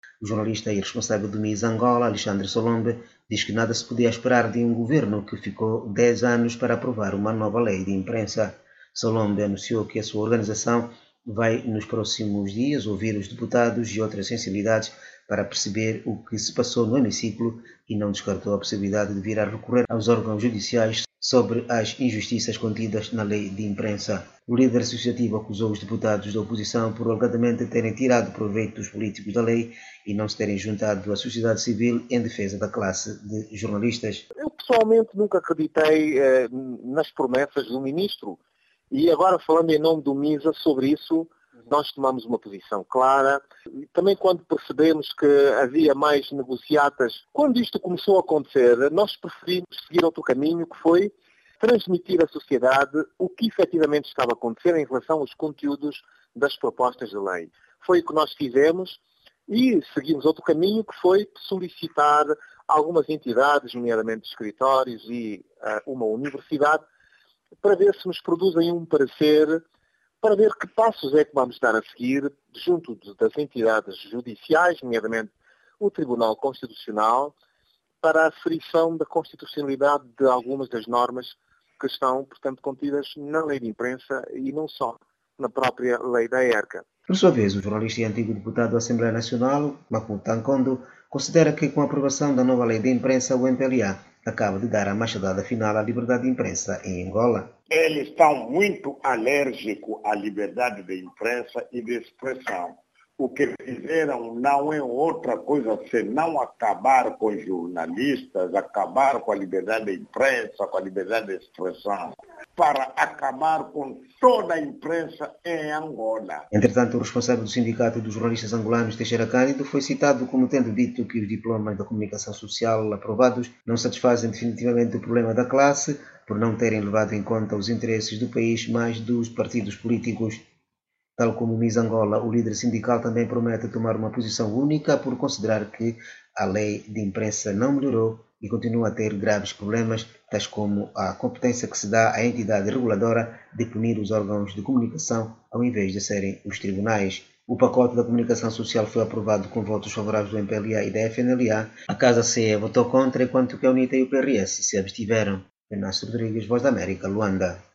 O jornalista e responsável do MIS Angola, Alexandre Solombe, diz que nada se podia esperar de um governo que ficou 10 anos para aprovar uma nova lei de imprensa. Solombe anunciou que a sua organização vai, nos próximos dias, ouvir os deputados e outras sensibilidades para perceber o que se passou no hemiciclo e não descartou a possibilidade de vir a recorrer aos órgãos judiciais sobre as injustiças contidas na lei de imprensa. O líder associativo acusou os deputados da oposição por alegadamente terem tirado proveito dos políticos da lei e não se terem juntado à sociedade civil em defesa da classe de jornalistas. Eu pessoalmente nunca acreditei nas promessas do ministro e agora falando em nome do MISA sobre isso, nós tomamos uma posição clara. Também quando percebemos que havia mais negociatas, quando isto começou a acontecer, nós preferimos seguir outro caminho, que foi transmitir à sociedade o que efetivamente estava a acontecer em relação aos conteúdos das propostas de lei. Foi o que nós fizemos e seguimos outro caminho, que foi solicitar algumas entidades, nomeadamente escritórios e uma universidade, para ver se nos produzem um parecer, para ver que passos é que vamos dar a seguir junto das entidades judiciais, nomeadamente o Tribunal Constitucional, para a aferição da constitucionalidade de algumas das normas que estão, portanto, contidas na lei de imprensa e não só na própria lei da ERCA. Por sua vez, o jornalista e antigo deputado da Assembleia Nacional, Maputo Ankondo, considera que com a aprovação da nova lei de imprensa, o MPLA acaba de dar a machadada final à liberdade de imprensa em Angola. Eles estão muito alérgicos à liberdade de imprensa e de expressão. O que fizeram não é outra coisa senão acabar com os jornalistas, acabar com a liberdade de imprensa, com a liberdade de expressão, para acabar com toda a imprensa em Angola. Entretanto, o responsável do Sindicato dos Jornalistas Angolanos, Teixeira Cândido, foi citado como tendo dito que os diplomas da comunicação social aprovados não satisfazem definitivamente o problema da classe, por não terem levado em conta os interesses do país, mas dos partidos políticos. Tal como o MIS Angola, o líder sindical também promete tomar uma posição única por considerar que a lei de imprensa não melhorou e continua a ter graves problemas, tais como a competência que se dá à entidade reguladora de punir os órgãos de comunicação ao invés de serem os tribunais. O pacote da comunicação social foi aprovado com votos favoráveis do MPLA e da FNLA. A Casa CE votou contra, enquanto que a UNITA e o PRS se abstiveram. Renato Rodrigues, Voz da América, Luanda.